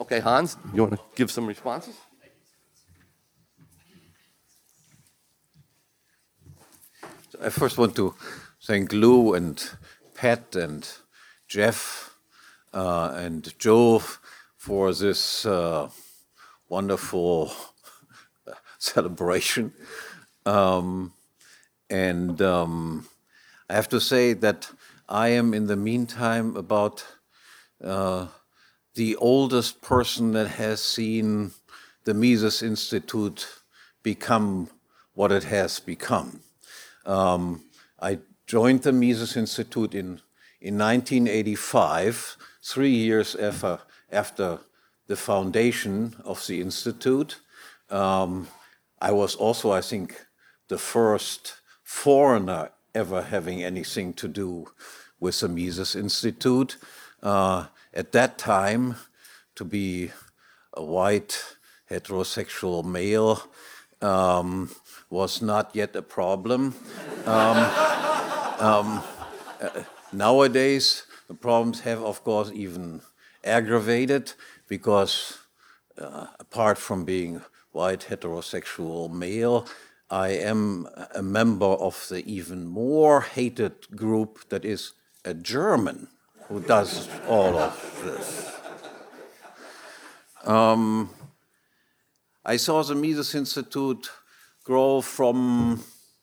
Okay, Hans, you want to give some responses? I first want to thank Lou and Pat and Jeff and Joe for this wonderful celebration. I have to say that I am, in the meantime, about the oldest person that has seen the Mises Institute become what it has become. I joined the Mises Institute in 1985, 3 years after the foundation of the Institute. I was also, I think, the first foreigner ever having anything to do with the Mises Institute. At that time, to be a white heterosexual male was not yet a problem. Nowadays, the problems have, of course, even aggravated because apart from being white heterosexual male, I am a member of the even more hated group that is a German who does all of this. I saw the Mises Institute grow from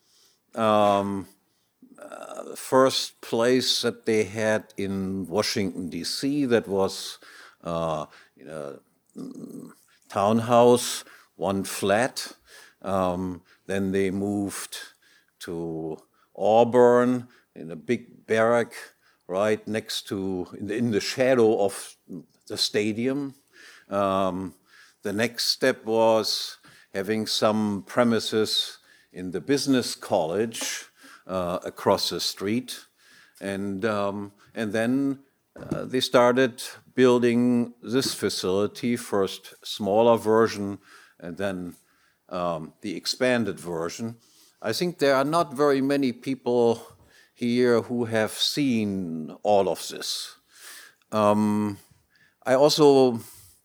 first place that they had in Washington, D.C., that was in a townhouse, one flat. Then they moved to Auburn in a big barrack right next to, in the shadow of the stadium. The next step was having some premises in the business college across the street. And then they started building this facility, first smaller version, and then the expanded version. I think there are not very many people here who have seen all of this. I also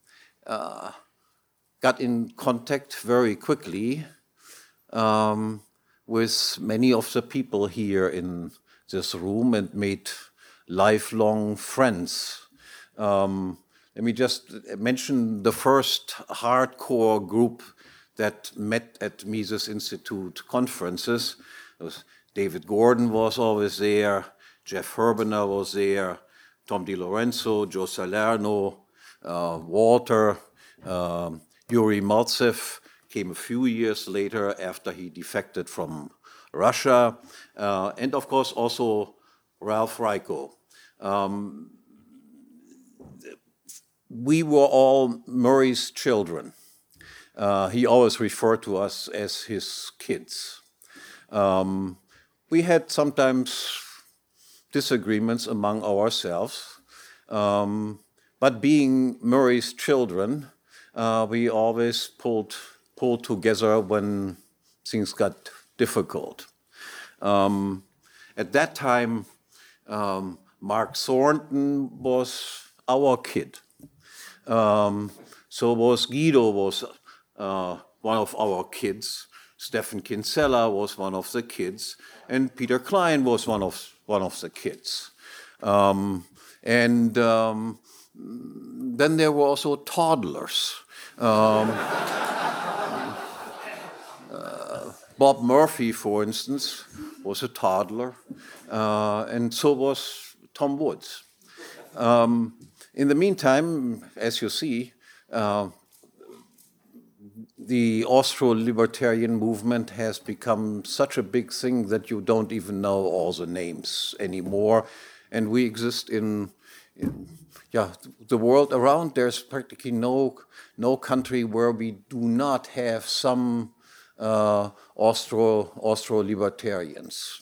got in contact very quickly with many of the people here in this room and made lifelong friends. Let me just mention the first hardcore group that met at Mises Institute conferences. David Gordon was always there, Jeff Herbener was there, Tom DiLorenzo, Joe Salerno, Walter, Yuri Maltsev came a few years later after he defected from Russia, and of course also Ralph Raico. We were all Murray's children. He always referred to us as his kids. We had sometimes disagreements among ourselves, but being Murray's children, we always pulled together when things got difficult. At that time, Mark Thornton was our kid. So was Guido was one of our kids. Stephan Kinsella was one of the kids, and Peter Klein was one of the kids. Then there were also toddlers. Bob Murphy, for instance, was a toddler, and so was Tom Woods. In the meantime, as you see, the Austro-libertarian movement has become such a big thing that you don't even know all the names anymore. And we exist in the world around. There's practically no country where we do not have some Austro-libertarians.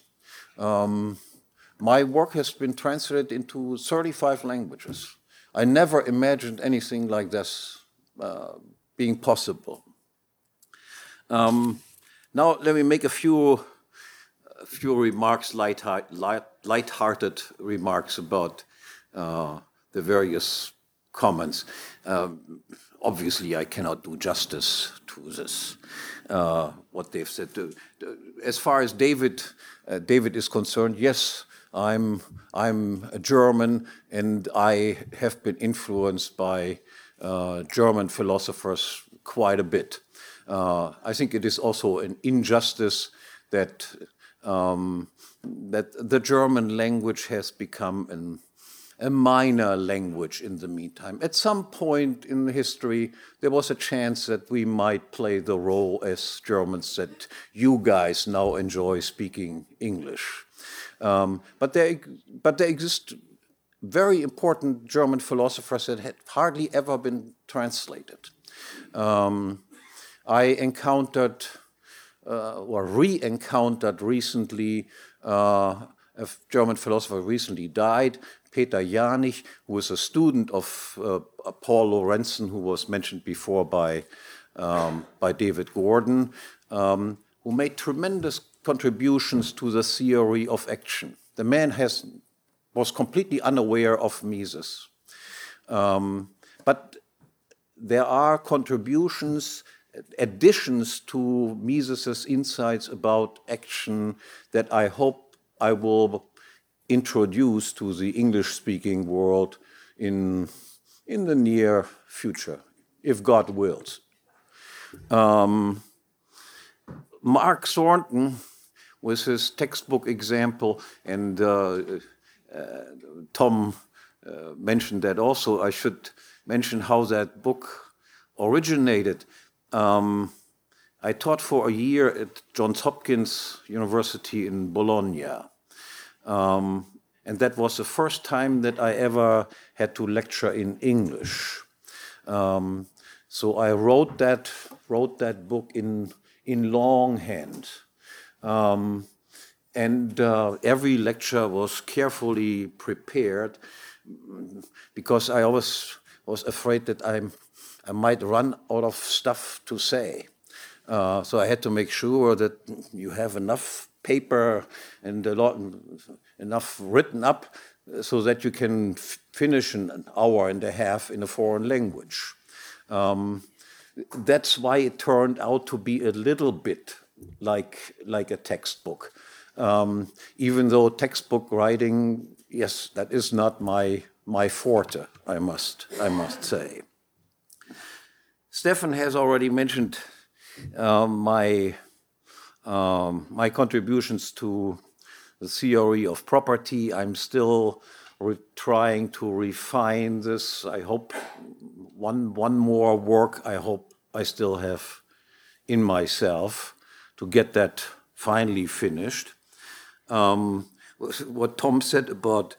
My work has been translated into 35 languages. I never imagined anything like this being possible. Now let me make a few remarks, light-hearted remarks about the various comments. Obviously, I cannot do justice to this, what they've said. As far as David is concerned, yes, I'm a German, and I have been influenced by German philosophers quite a bit. I think it is also an injustice that the German language has become a minor language in the meantime. At some point in history, there was a chance that we might play the role as Germans that you guys now enjoy speaking English. But there exist very important German philosophers that had hardly ever been translated. I encountered or re-encountered recently a German philosopher recently died, Peter Janich, who was a student of Paul Lorenzen, who was mentioned before by David Gordon, who made tremendous contributions to the theory of action. The man was completely unaware of Mises. But there are contributions, additions to Mises's insights about action that I hope I will introduce to the English-speaking world in the near future, if God wills. Mark Thornton, with his textbook example, and Tom mentioned that also, I should mention how that book originated. I taught for a year at Johns Hopkins University in Bologna. And that was the first time that I ever had to lecture in English. So I wrote that book in longhand. And every lecture was carefully prepared because I always was afraid that I might run out of stuff to say. So I had to make sure that you have enough paper and enough written up so that you can finish an hour and a half in a foreign language. That's why it turned out to be a little bit like a textbook. Even though textbook writing, yes, that is not my forte, I must say. Stefan has already mentioned my contributions to the theory of property. I'm still trying to refine this. I hope one more work I hope I still have in myself to get that finally finished. What Tom said about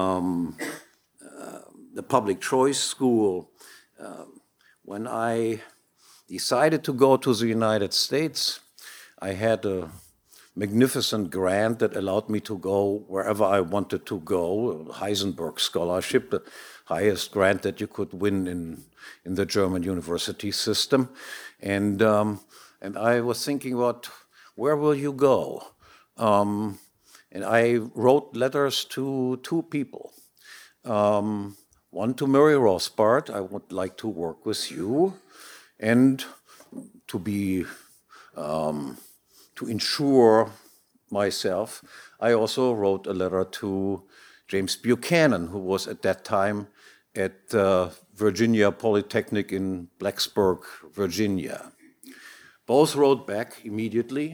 the public choice school, when I decided to go to the United States, I had a magnificent grant that allowed me to go wherever I wanted to go, a Heisenberg Scholarship, the highest grant that you could win in the German university system. And I was thinking about, where will you go? And I wrote letters to two people. One to Murray Rothbard, I would like to work with you, and to be to ensure myself, I also wrote a letter to James Buchanan, who was at that time at Virginia Polytechnic in Blacksburg, Virginia. Both wrote back immediately.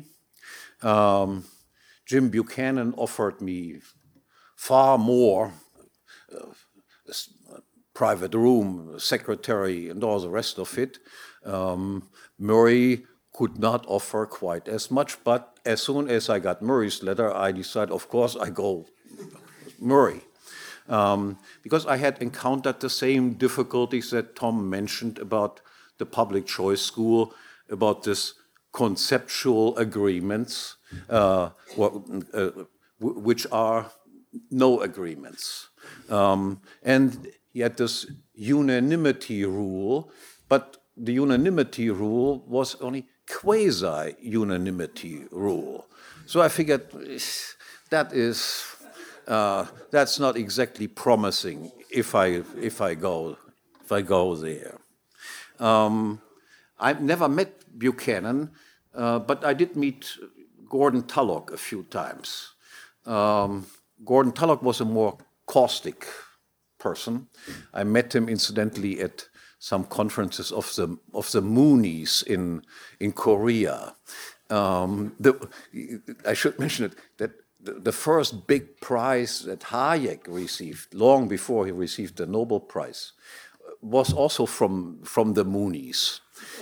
Jim Buchanan offered me far more, a private room, a secretary, and all the rest of it. Murray could not offer quite as much, but as soon as I got Murray's letter, I decided, of course, I go Murray. Because I had encountered the same difficulties that Tom mentioned about the public choice school, about this conceptual agreements, which are no agreements. And yet this unanimity rule, but the unanimity rule was only quasi-unanimity rule. So I figured that's not exactly promising if I go if I go there. I've never met Buchanan, but I did meet Gordon Tullock a few times. Gordon Tullock was a more caustic person. I met him incidentally at some conferences of the Moonies in Korea. I should mention it, that the first big prize that Hayek received, long before he received the Nobel Prize, was also from the Moonies.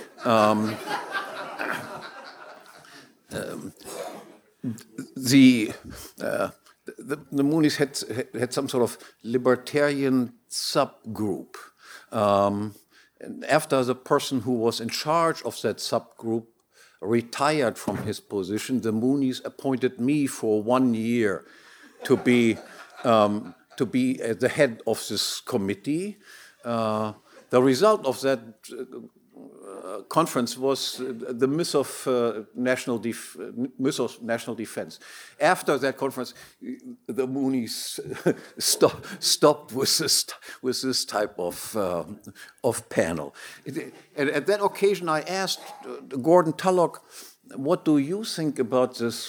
The Moonies had some sort of libertarian subgroup. And after the person who was in charge of that subgroup retired from his position, the Moonies appointed me for 1 year to be at the head of this committee. The result of that conference was the myth of national defense. After that conference, the Moonies stopped with this type of panel. And at that occasion, I asked Gordon Tullock, "What do you think about this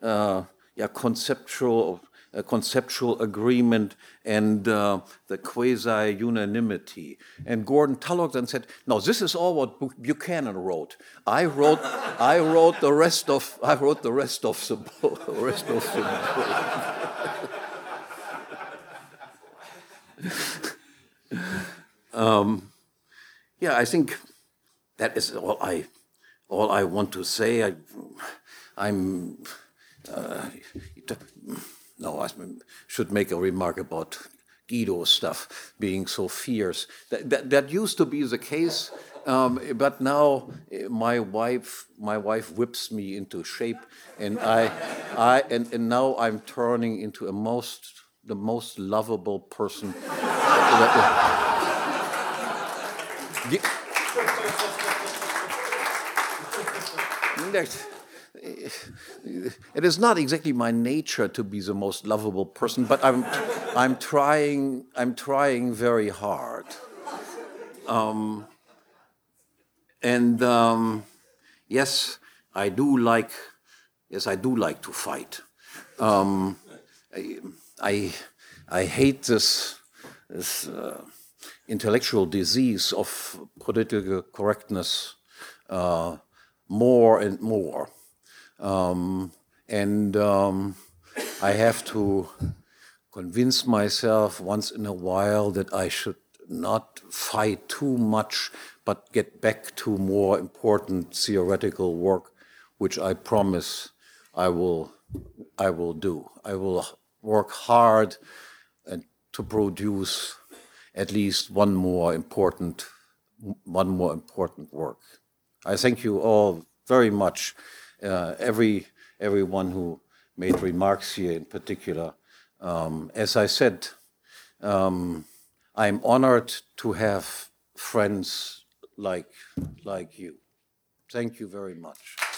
conceptual agreement and the quasi-unanimity?" And Gordon Tullock then said, "No, this is all what Buchanan wrote. I wrote the rest of the book." I think that is all I want to say. I should make a remark about Guido's stuff being so fierce. That used to be the case, but now my wife whips me into shape, and now I'm turning into the most lovable person. It is not exactly my nature to be the most lovable person, but I'm trying very hard. Yes, I do like to fight. I hate this intellectual disease of political correctness more and more. I have to convince myself once in a while that I should not fight too much, but get back to more important theoretical work, which I promise I will do. I will work hard to produce at least one more important work. I thank you all very much. Everyone who made remarks here in particular. As I said, I'm honored to have friends like you. Thank you very much.